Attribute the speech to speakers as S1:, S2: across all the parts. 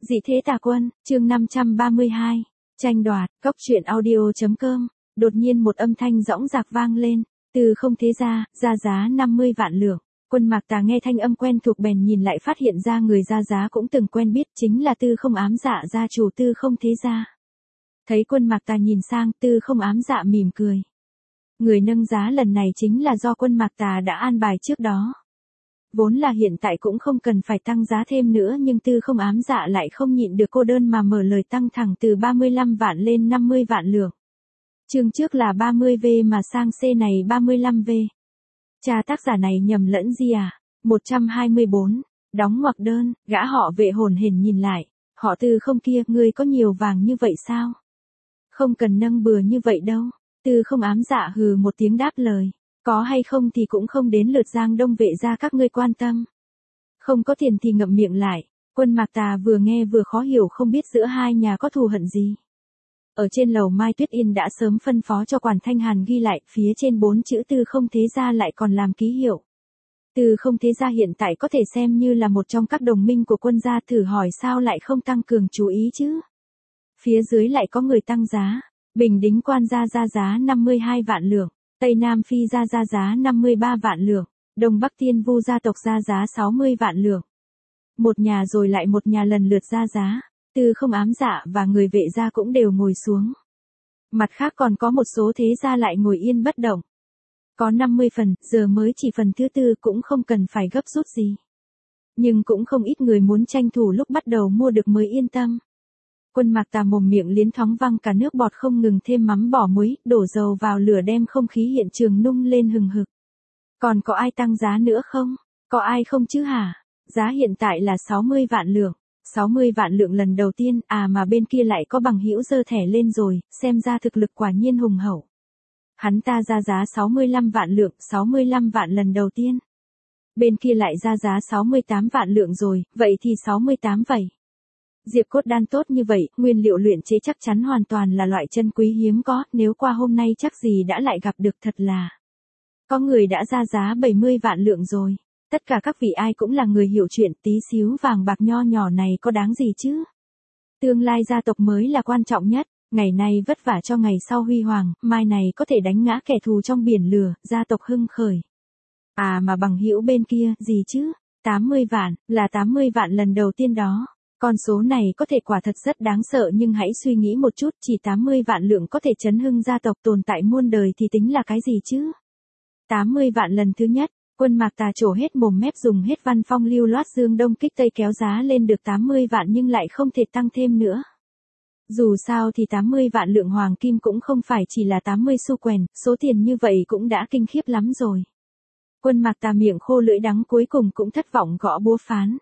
S1: Dị thế tà quân, chương 532. Tranh đoạt, cốc truyện audio.com. Đột nhiên một âm thanh rõng rạc vang lên, từ không thế ra giá 50 vạn lượng. Quân Mạc Tà nghe thanh âm quen thuộc bèn nhìn lại phát hiện ra người ra giá cũng từng quen biết, chính là Tư Không Ám Dạ gia chủ Tư Không thế gia. Thấy Quân Mạc Tà nhìn sang, Tư Không Ám Dạ mỉm cười. Người nâng giá lần này chính là do Quân Mạc Tà đã an bài trước đó. Vốn là hiện tại cũng không cần phải tăng giá thêm nữa, nhưng Tư Không Ám Dạ lại không nhịn được cô đơn mà mở lời tăng thẳng từ 35 vạn lên 50 vạn lượng. Chương trước là 30V mà sang C này 35V. Cha tác giả này nhầm lẫn gì à? 124. Đóng ngoặc đơn, gã họ Vệ hồn hển nhìn lại. Họ Tư Không kia, ngươi có nhiều vàng như vậy sao? Không cần nâng bừa như vậy đâu. Tư Không Ám Dạ hừ một tiếng đáp lời. Có hay không thì cũng không đến lượt Giang Đông Vệ gia các ngươi quan tâm. Không có tiền thì ngậm miệng lại. Quân Mạc Tà vừa nghe vừa khó hiểu, không biết giữa hai nhà có thù hận gì. Ở trên lầu Mai Tuyết Yên đã sớm phân phó cho Quản Thanh Hàn ghi lại, phía trên 4 chữ Tư Không thế gia lại còn làm ký hiệu. Tư Không thế gia hiện tại có thể xem như là một trong các đồng minh của quân gia, thử hỏi sao lại không tăng cường chú ý chứ. Phía dưới lại có người tăng giá. Bình Đính Quan gia ra giá 52 vạn lượng. Tây Nam Phi ra giá 53 vạn lượng, Đông Bắc Tiên Vu gia tộc ra giá 60 vạn lượng. Một nhà rồi lại một nhà lần lượt ra giá, Tư Không Ám Dạ và người Vệ gia cũng đều ngồi xuống. Mặt khác còn có một số thế gia lại ngồi yên bất động. Có 50 phần, giờ mới chỉ phần thứ tư cũng không cần phải gấp rút gì. Nhưng cũng không ít người muốn tranh thủ lúc bắt đầu mua được mới yên tâm. Quân Mạc Tà mồm miệng liến thóng văng cả nước bọt, không ngừng thêm mắm bỏ muối, đổ dầu vào lửa đem không khí hiện trường nung lên hừng hực. Còn có ai tăng giá nữa không? Có ai không chứ hả? Giá hiện tại là 60 vạn lượng. 60 vạn lượng lần đầu tiên, mà bên kia lại có bằng hữu giơ thẻ lên rồi, xem ra thực lực quả nhiên hùng hậu. Hắn ta ra giá 65 vạn lượng, 65 vạn lần đầu tiên. Bên kia lại ra giá 68 vạn lượng rồi, vậy thì 68 vậy. Diệp cốt đan tốt như vậy, nguyên liệu luyện chế chắc chắn hoàn toàn là loại chân quý hiếm có, nếu qua hôm nay chắc gì đã lại gặp được, thật là. Có người đã ra giá 70 vạn lượng rồi. Tất cả các vị ai cũng là người hiểu chuyện, tí xíu vàng bạc nho nhỏ này có đáng gì chứ. Tương lai gia tộc mới là quan trọng nhất, ngày nay vất vả cho ngày sau huy hoàng, mai này có thể đánh ngã kẻ thù trong biển lửa, gia tộc hưng khởi. Mà bằng hữu bên kia, gì chứ? 80 vạn, là 80 vạn lần đầu tiên đó. Con số này có thể quả thật rất đáng sợ, nhưng hãy suy nghĩ một chút, chỉ 80 vạn lượng có thể chấn hưng gia tộc tồn tại muôn đời thì tính là cái gì chứ? 80 vạn lần thứ nhất, Quân Mạc Tà trổ hết mồm mép, dùng hết văn phong lưu loát dương đông kích tây kéo giá lên được 80 vạn nhưng lại không thể tăng thêm nữa. Dù sao thì 80 vạn lượng hoàng kim cũng không phải chỉ là 80 xu quèn, số tiền như vậy cũng đã kinh khiếp lắm rồi. Quân Mạc Tà miệng khô lưỡi đắng cuối cùng cũng thất vọng gõ búa phán.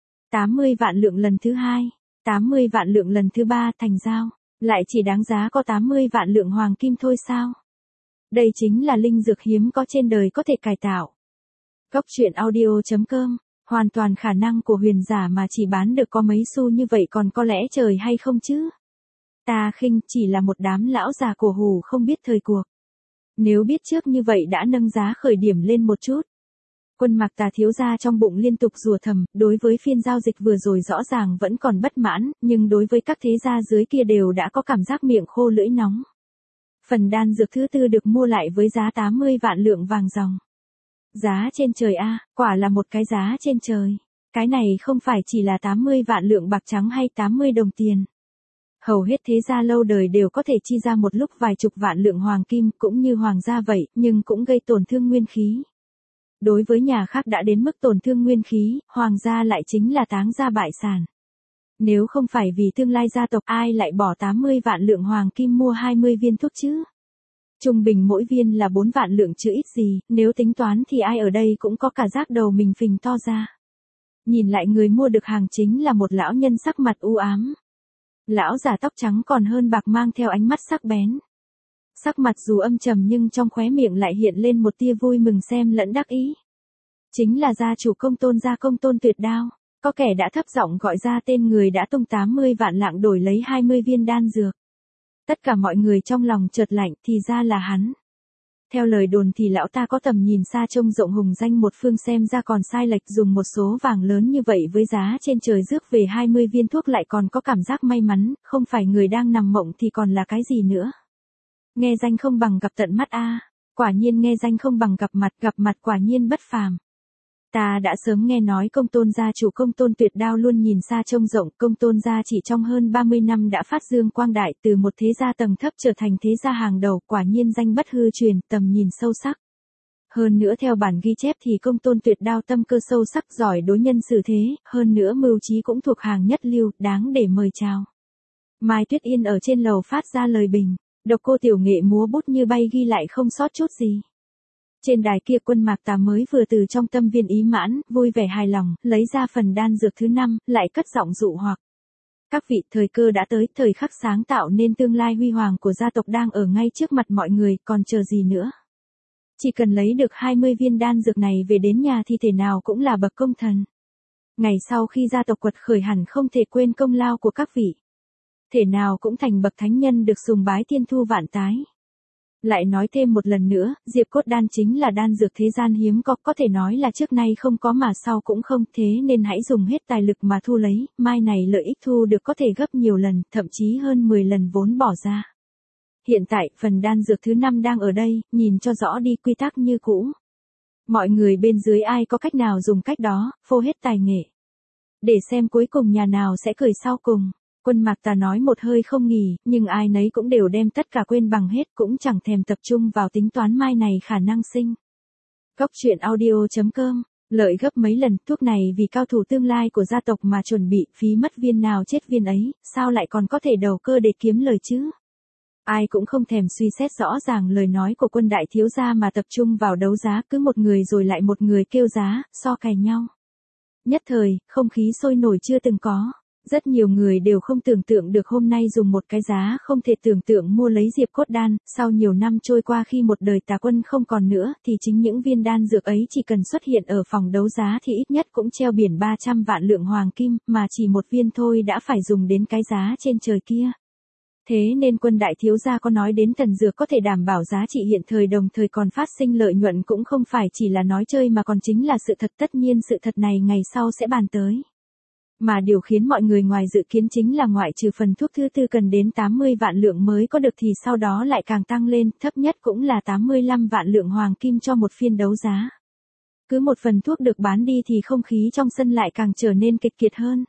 S1: 80 vạn lượng lần thứ hai, 80 vạn lượng lần thứ ba, thành giao, lại chỉ đáng giá có 80 vạn lượng hoàng kim thôi sao? Đây chính là linh dược hiếm có trên đời có thể cải tạo. Cốc truyện audio.com, hoàn toàn khả năng của huyền giả mà chỉ bán được có mấy xu như vậy, còn có lẽ trời hay không chứ? Ta khinh, chỉ là một đám lão già cổ hủ không biết thời cuộc. Nếu biết trước như vậy đã nâng giá khởi điểm lên một chút. Quân Mạc Tà thiếu gia trong bụng liên tục rủa thầm, đối với phiên giao dịch vừa rồi rõ ràng vẫn còn bất mãn, nhưng đối với các thế gia dưới kia đều đã có cảm giác miệng khô lưỡi nóng. Phần đan dược thứ tư được mua lại với giá 80 vạn lượng vàng ròng. Giá trên trời quả là một cái giá trên trời. Cái này không phải chỉ là 80 vạn lượng bạc trắng hay 80 đồng tiền. Hầu hết thế gia lâu đời đều có thể chi ra một lúc vài chục vạn lượng hoàng kim, cũng như hoàng gia vậy, nhưng cũng gây tổn thương nguyên khí. Đối với nhà khác đã đến mức tổn thương nguyên khí, hoàng gia lại chính là táng gia bại sản. Nếu không phải vì tương lai gia tộc, ai lại bỏ 80 vạn lượng hoàng kim mua 20 viên thuốc chứ? Trung bình mỗi viên là 4 vạn lượng chứ ít gì, nếu tính toán thì ai ở đây cũng có cả giác đầu mình phình to ra. Nhìn lại người mua được hàng chính là một lão nhân sắc mặt u ám. Lão già tóc trắng còn hơn bạc, mang theo ánh mắt sắc bén. Sắc mặt dù âm trầm nhưng trong khóe miệng lại hiện lên một tia vui mừng xem lẫn đắc ý. Chính là gia chủ Công Tôn gia Công Tôn Tuyệt Đao. Có kẻ đã thấp giọng gọi ra tên người đã tung 80 vạn lạng đổi lấy 20 viên đan dược. Tất cả mọi người trong lòng chợt lạnh, thì ra là hắn. Theo lời đồn thì lão ta có tầm nhìn xa trông rộng hùng danh một phương, xem ra còn sai lệch, dùng một số vàng lớn như vậy với giá trên trời rước về 20 viên thuốc lại còn có cảm giác may mắn, không phải người đang nằm mộng thì còn là cái gì nữa. Nghe danh không bằng gặp tận mắt a, quả nhiên nghe danh không bằng gặp mặt quả nhiên bất phàm. Ta đã sớm nghe nói Công Tôn gia chủ Công Tôn Tuyệt Đao luôn nhìn xa trông rộng, Công Tôn gia chỉ trong hơn 30 năm đã phát dương quang đại, từ một thế gia tầng thấp trở thành thế gia hàng đầu, quả nhiên danh bất hư truyền, tầm nhìn sâu sắc. Hơn nữa theo bản ghi chép thì Công Tôn Tuyệt Đao tâm cơ sâu sắc, giỏi đối nhân xử thế, hơn nữa mưu trí cũng thuộc hàng nhất lưu, đáng để mời chào. Mai Tuyết Yên ở trên lầu phát ra lời bình, độc cô tiểu nghệ múa bút như bay ghi lại không sót chút gì. Trên đài kia Quân Mạc Tà mới vừa từ trong tâm viên ý mãn, vui vẻ hài lòng, lấy ra phần đan dược thứ 5, lại cất giọng dụ hoặc. Các vị, thời cơ đã tới, thời khắc sáng tạo nên tương lai huy hoàng của gia tộc đang ở ngay trước mặt mọi người, còn chờ gì nữa. Chỉ cần lấy được 20 viên đan dược này về đến nhà thì thể nào cũng là bậc công thần. Ngày sau khi gia tộc quật khởi hẳn không thể quên công lao của các vị. Thể nào cũng thành bậc thánh nhân được sùng bái thiên thu vạn tái. Lại nói thêm một lần nữa, Diệp Cốt Đan chính là đan dược thế gian hiếm có thể nói là trước nay không có mà sau cũng không, thế nên hãy dùng hết tài lực mà thu lấy, mai này lợi ích thu được có thể gấp nhiều lần, thậm chí hơn 10 lần vốn bỏ ra. Hiện tại, phần đan dược thứ 5 đang ở đây, nhìn cho rõ đi, quy tắc như cũ. Mọi người bên dưới ai có cách nào dùng cách đó, phô hết tài nghệ. Để xem cuối cùng nhà nào sẽ cười sau cùng. Quân Mạc Tà nói một hơi không nghỉ, nhưng ai nấy cũng đều đem tất cả quên bằng hết, cũng chẳng thèm tập trung vào tính toán mai này khả năng sinh. Cốc truyện audio.com, lợi gấp mấy lần, thuốc này vì cao thủ tương lai của gia tộc mà chuẩn bị, phí mất viên nào chết viên ấy, sao lại còn có thể đầu cơ để kiếm lời chứ? Ai cũng không thèm suy xét rõ ràng lời nói của Quân đại thiếu gia mà tập trung vào đấu giá, cứ một người rồi lại một người kêu giá, so cày nhau. Nhất thời, không khí sôi nổi chưa từng có. Rất nhiều người đều không tưởng tượng được hôm nay dùng một cái giá không thể tưởng tượng mua lấy Diệp Cốt Đan, sau nhiều năm trôi qua khi một đời Tà Quân không còn nữa, thì chính những viên đan dược ấy chỉ cần xuất hiện ở phòng đấu giá thì ít nhất cũng treo biển 300 vạn lượng hoàng kim, mà chỉ một viên thôi đã phải dùng đến cái giá trên trời kia. Thế nên Quân đại thiếu gia có nói đến thần dược có thể đảm bảo giá trị hiện thời đồng thời còn phát sinh lợi nhuận cũng không phải chỉ là nói chơi mà còn chính là sự thật, tất nhiên sự thật này ngày sau sẽ bàn tới. Mà điều khiến mọi người ngoài dự kiến chính là ngoại trừ phần thuốc thứ 4 cần đến 80 vạn lượng mới có được thì sau đó lại càng tăng lên, thấp nhất cũng là 85 vạn lượng hoàng kim cho một phiên đấu giá. Cứ một phần thuốc được bán đi thì không khí trong sân lại càng trở nên kịch kiệt hơn.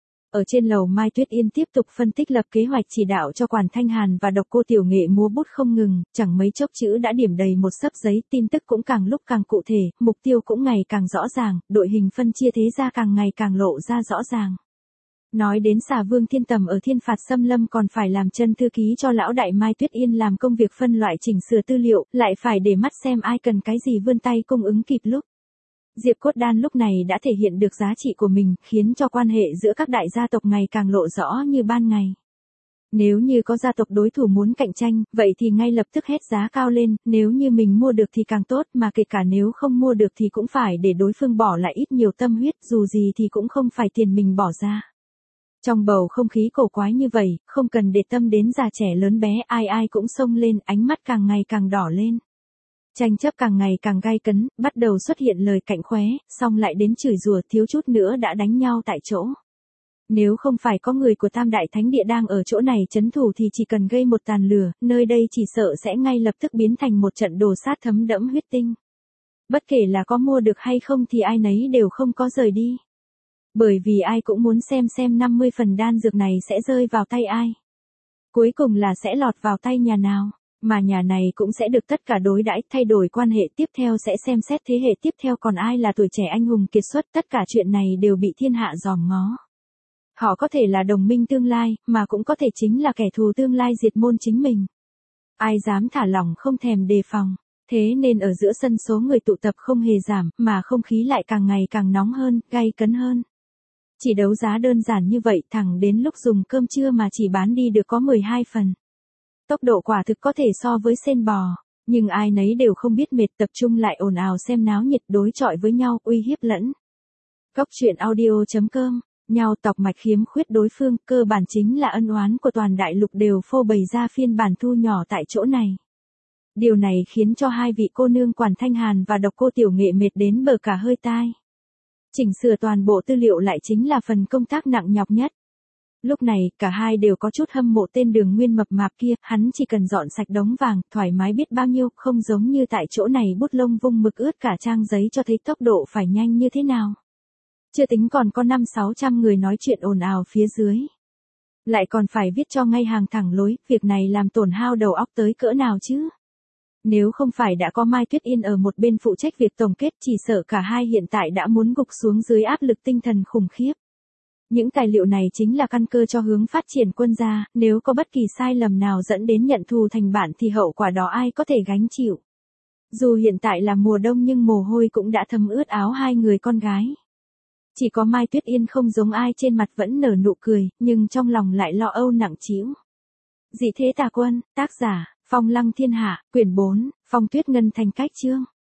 S1: Ở trên lầu Mai Tuyết Yên tiếp tục phân tích lập kế hoạch chỉ đạo cho Quản Thanh Hàn và độc cô tiểu nghệ múa bút không ngừng, chẳng mấy chốc chữ đã điểm đầy một xấp giấy, tin tức cũng càng lúc càng cụ thể, mục tiêu cũng ngày càng rõ ràng, đội hình phân chia thế ra càng ngày càng lộ ra rõ ràng. Nói đến Xà Vương Thiên Tầm ở Thiên Phạt Xâm Lâm còn phải làm chân thư ký cho lão đại Mai Tuyết Yên làm công việc phân loại chỉnh sửa tư liệu, lại phải để mắt xem ai cần cái gì vươn tay cung ứng kịp lúc. Diệp Cốt Đan lúc này đã thể hiện được giá trị của mình, khiến cho quan hệ giữa các đại gia tộc ngày càng lộ rõ như ban ngày. Nếu như có gia tộc đối thủ muốn cạnh tranh, vậy thì ngay lập tức hét giá cao lên, nếu như mình mua được thì càng tốt, mà kể cả nếu không mua được thì cũng phải để đối phương bỏ lại ít nhiều tâm huyết, dù gì thì cũng không phải tiền mình bỏ ra. Trong bầu không khí cổ quái như vậy, không cần để tâm đến già trẻ lớn bé, ai ai cũng xông lên, ánh mắt càng ngày càng đỏ lên. Tranh chấp càng ngày càng gay cấn, bắt đầu xuất hiện lời cạnh khóe, xong lại đến chửi rủa, thiếu chút nữa đã đánh nhau tại chỗ. Nếu không phải có người của Tam Đại Thánh Địa đang ở chỗ này trấn thủ thì chỉ cần gây một tàn lửa, nơi đây chỉ sợ sẽ ngay lập tức biến thành một trận đồ sát thấm đẫm huyết tinh. Bất kể là có mua được hay không thì ai nấy đều không có rời đi. Bởi vì ai cũng muốn xem 50 phần đan dược này sẽ rơi vào tay ai. Cuối cùng là sẽ lọt vào tay nhà nào. Mà nhà này cũng sẽ được tất cả đối đãi, thay đổi quan hệ tiếp theo sẽ xem xét thế hệ tiếp theo còn ai là tuổi trẻ anh hùng kiệt xuất, tất cả chuyện này đều bị thiên hạ dòm ngó. Họ có thể là đồng minh tương lai, mà cũng có thể chính là kẻ thù tương lai diệt môn chính mình. Ai dám thả lỏng không thèm đề phòng, thế nên ở giữa sân số người tụ tập không hề giảm, mà không khí lại càng ngày càng nóng hơn, gay cấn hơn. Chỉ đấu giá đơn giản như vậy thẳng đến lúc dùng cơm trưa mà chỉ bán đi được có 12 phần. Tốc độ quả thực có thể so với sên bò, nhưng ai nấy đều không biết mệt, tập trung lại ồn ào xem náo nhiệt, đối chọi với nhau, uy hiếp lẫn. Cốc truyện audio.com, nhau tọc mạch khiếm khuyết đối phương, cơ bản chính là ân oán của toàn đại lục đều phô bày ra phiên bản thu nhỏ tại chỗ này. Điều này khiến cho hai vị cô nương Quản Thanh Hàn và Độc Cô Tiểu Nghệ mệt đến bờ cả hơi tai. Chỉnh sửa toàn bộ tư liệu lại chính là phần công tác nặng nhọc nhất. Lúc này, cả hai đều có chút hâm mộ tên Đường Nguyên mập mạp kia, hắn chỉ cần dọn sạch đống vàng, thoải mái biết bao nhiêu, không giống như tại chỗ này bút lông vung mực ướt cả trang giấy cho thấy tốc độ phải nhanh như thế nào. Chưa tính còn có 500-600 người nói chuyện ồn ào phía dưới. Lại còn phải viết cho ngay hàng thẳng lối, việc này làm tổn hao đầu óc tới cỡ nào chứ? Nếu không phải đã có Mai Tuyết Yên ở một bên phụ trách việc tổng kết, chỉ sợ cả hai hiện tại đã muốn gục xuống dưới áp lực tinh thần khủng khiếp. Những tài liệu này chính là căn cơ cho hướng phát triển quân gia, nếu có bất kỳ sai lầm nào dẫn đến nhận thù thành bạn thì hậu quả đó ai có thể gánh chịu. Dù hiện tại là mùa đông nhưng mồ hôi cũng đã thấm ướt áo hai người con gái. Chỉ có Mai Tuyết Yên không giống ai, trên mặt vẫn nở nụ cười, nhưng trong lòng lại lo âu nặng trĩu. Dị thế tà quân, tác giả, Phong Lăng Thiên Hạ, quyển 4, Phong Tuyết Ngân Thành cách chương.